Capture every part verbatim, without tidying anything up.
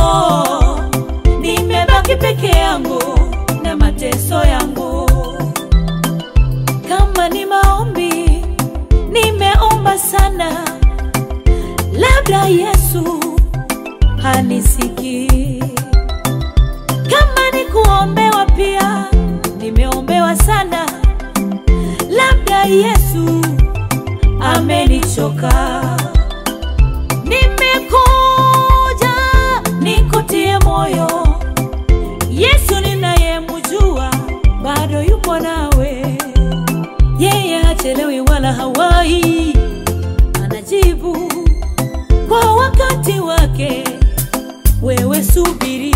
nimebaki peke yangu na mateso yangu. Kama ni maombi nimeomba sana, labda Yesu hanisiki. Kama ni kuombewa pia nimeombewa sana, labda Yesu amenichoka. Nimekuja nikutie moyo, Yesu ninayemjua bado yupo nawe. Yeye hachelewi wala hawai, anajibu kwa wakati wake. Wewe subiri.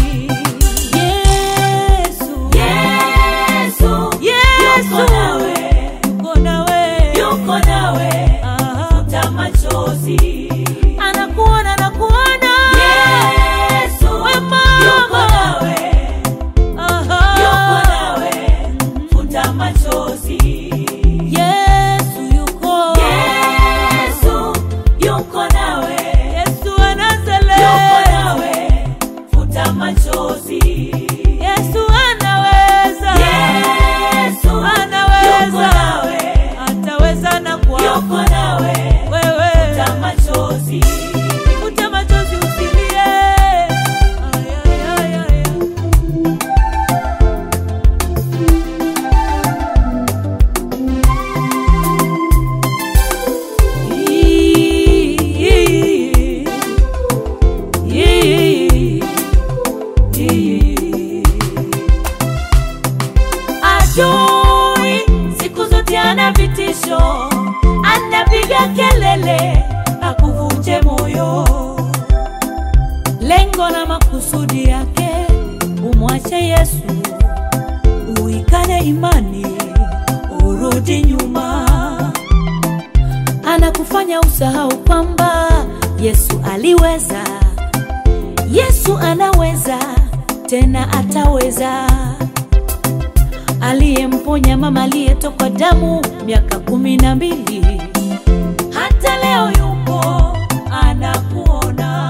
Yesu, Yesu, Yesu yuko nawe, yuko nawe, yuko nawe. Futa machozi, anakuona, anakuona. Yesu wema yuko nawe, yuko nawe. Futa machozi. Yesu yuko, Yesu yuko nawe, Yesu anazale yuko nawe. Futa machozi. Yesu anaweza, Yesu anaweza, yuko nawe, ataweza na kwa yuko nawe. Wewe futa machozi, futa machozi usilie. Ay ay ay ay. Adui siku zote ana vitisho, anapiga kelele akuvunje moyo. Lengo na makusudi yake umwache Yesu, uikane imani, urudi nyuma. Anakufanya usahau kwamba Yesu aliweza. Yesu anaweza, tena ataweza. Aliyemponya mama aliyetoka damu miaka kumi na mbili, hata leo yupo anakuona.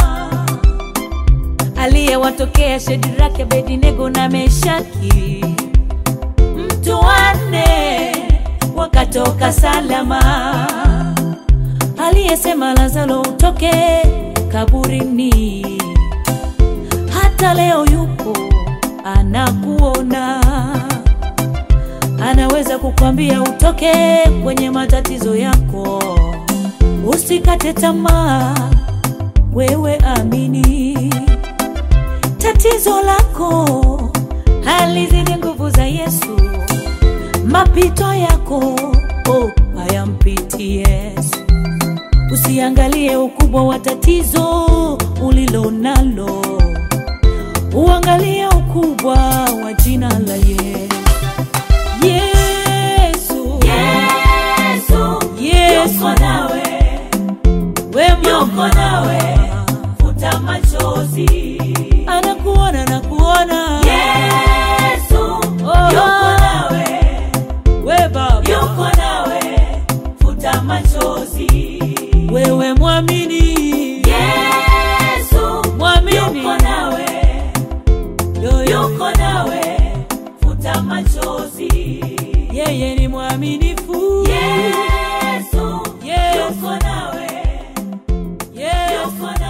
Aliyewatokea Shadraka, Abednego na Meshaki, mtu wanne wakatoka salama. Aliyesema Lazaro utoke kaburini, hata leo yupo anakuona. Anaweza kukwambia utoke kwenye matatizo yako. Usikate tamaa, wewe amini. Tatizo lako halizidi nguvu za Yesu. Mapito yako oh, hayampiti Yesu. Usiangalie ukubwa wa tatizo ulilo nalo, uangalie ukubwa wa jina la Yesu. Yesu, Yesu, Yesu yuko nawe, wema yuko nawe. Futa machozi, anakuona, anakuona. Yesu oh, yuko nawe, we Baba yuko nawe. Futa machozi, wewe mwamini. Yesu mwamini, yuko nawe, yuko nawe. Futa machozi, yeye ni mwaminifu. Yesu yuko nawe, yuko nawe.